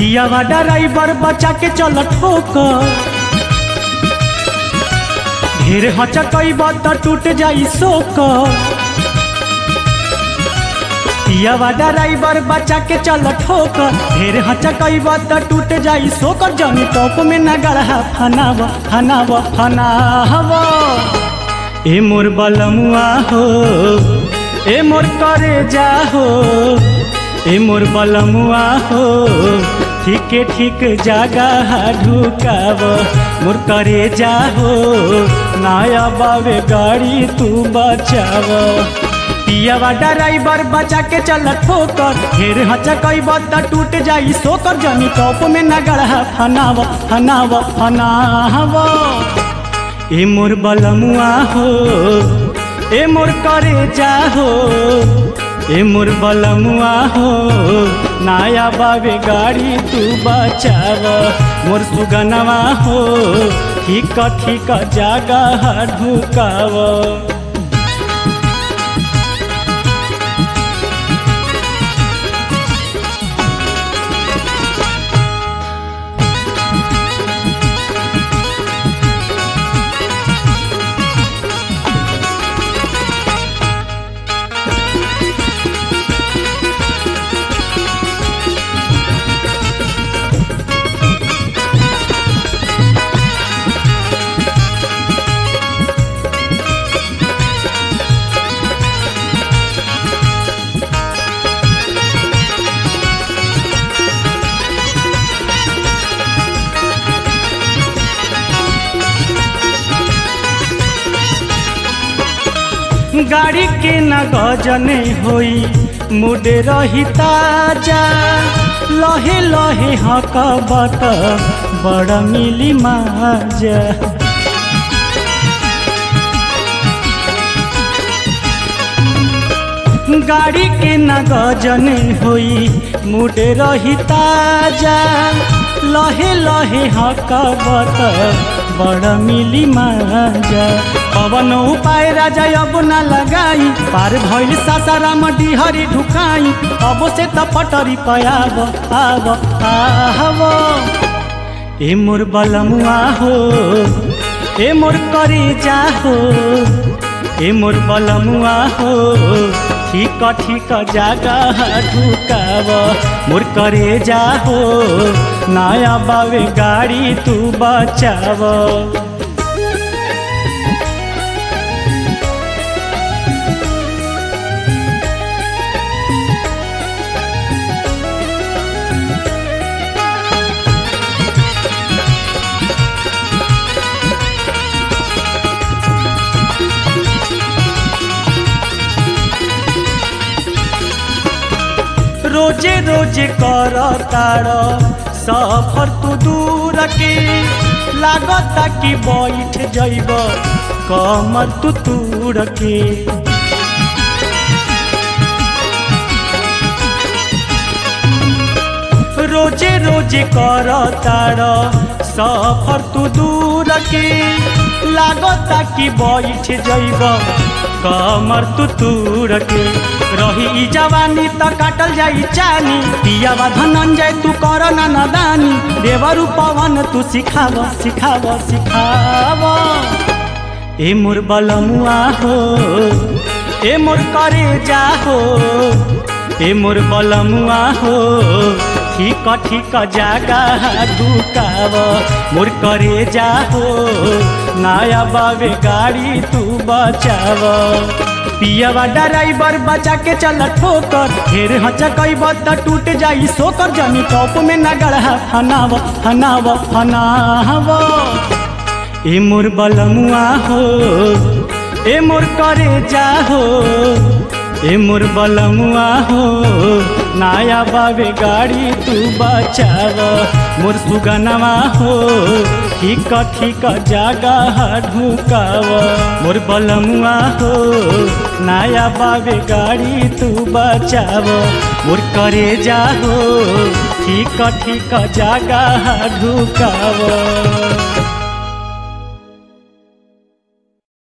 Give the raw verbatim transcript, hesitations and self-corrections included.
पियावा ड्राइवर बचा के चल ठोकर, ढेर हचकैब त टूट जाई सोकर। पियावा ड्राइवर बचा के चल ठोकर, ढेर हचकैब त टूट जाई सोकर। जनी टॉप में न गढ़ा फनाव फनाव फनाव। ए मोर बलमुआ हो, ए मोर करे जा हो, ए मोर बलमुआ हो, ठीक ठीक जगह ढुकाव। मोर करे जा हो, नया बावे गाड़ी तू बचाव। पियावा ड्राइवर बचा के चल ठोकर, ढेर हचकैब त टूट जाई सोकर। जनी टॉप में न गढ़ा फनाव फनाव फनाव। ए मोर बलमुआ हो, ए मोर करे जा हो, ए मोर बलमुआ हो, नया बावे गाड़ी तू बचाव। मोर सुगनवा हो, ठीक ठीक जगह ढुकाव। गाड़ी के न गजने होई, मुडे रही ताजा। लहे लहे हकबत बड़ मिली माजा। गाड़ी के न गजने होई, मुडे रही ताजा। लहे लहे हकबत बड़ मिली माजा। पवन उपाय राजा अब न लगाई, पार भइल सासाराम डिहरी ढुकाई। अब से त पटरी पयाब आब आव। ए मोर बलमुआ हो, ए मोर करे जा हो, ए मोर बलमुआ हो, ठीक ठीक जगह ढुकाव। मोर करे जा हो, नया बावे गाड़ी तू बचाव। रोजे रोजे कर तार सफर तू दूर के, लागता कि बैठ जइब कमर तू तूर के। रोजे रोजे कर तार सफर तू दूर के, लागता कि बैठ जइब कमर तू तूर के। रही जवानी त काटल जाई चानी, पियावा धनंजय तू कर ना नदानी। देवरु पवन तू सिखाव सिखाव सिखाव। ए मोर बलमुआ हो, ए मोर करे जा हो, ए मोर बलमुआ हो, ठीक ठीक जगह ढुकाव। मोर करे जा हो, नया बावे गाड़ी तू बचाव। पियावा ड्राइवर बचा के चल ठोकर, ढेर हचकैब त टूट जाई सोकर। जनी टॉप में न गढ़ा फनाव फनाव फनाव। ए मोर बलमुआ हो, ए मोर करे जा हो, ए मोर बलमुआ हो, नया बावे गाड़ी तू बचाव। मोर सुगनवा हो, ठीक ठीक जगह ढुकाव। मोर बलमुआ हो, नया बावे गाड़ी तू बचाव। मोर करे जा हो, ठीक ठीक जगह ढुकाव।